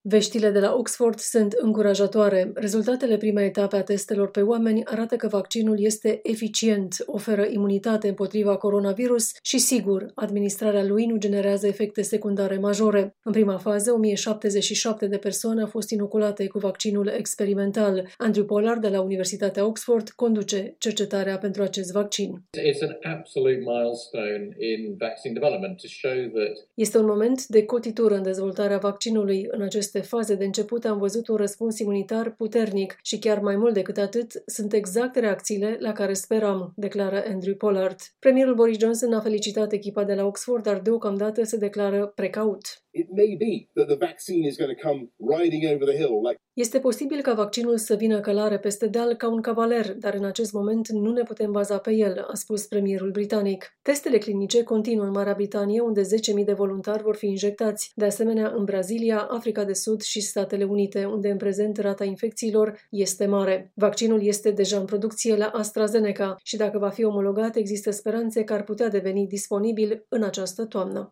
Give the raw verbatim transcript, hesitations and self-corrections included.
Veștile de la Oxford sunt încurajatoare. Rezultatele primei etape a testelor pe oameni arată că vaccinul este eficient, oferă imunitate împotriva coronavirus și, sigur, administrarea lui nu generează efecte secundare majore. În prima fază, o mie șaptezeci și șapte de persoane au fost inoculate cu vaccinul experimental. Andrew Pollard de la Universitatea Oxford conduce cercetarea pentru acest vaccin. It's an absolute milestone in vaccine development to show that Este un moment de cotitură în dezvoltarea vaccinului. În aceste faze de început am văzut un răspuns imunitar puternic și chiar mai mult decât atât, sunt exact reacțiile la care speram, declară Andrew Pollard. Premierul Boris Johnson a felicitat echipa de la Oxford, dar deocamdată se declară precaut. It may be that the vaccine is going to come riding over the hill like Este posibil ca vaccinul să vină călare peste deal ca un cavaler, dar în acest moment nu ne putem baza pe el, a spus premierul britanic. Testele clinice continuă în Marea Britanie, unde zece mii de voluntari vor fi injectați. De asemenea, în Brazilia, Africa de Sud și Statele Unite, unde în prezent rata infecțiilor este mare. Vaccinul este deja în producție la AstraZeneca și dacă va fi omologat, există speranțe că ar putea deveni disponibil în această toamnă.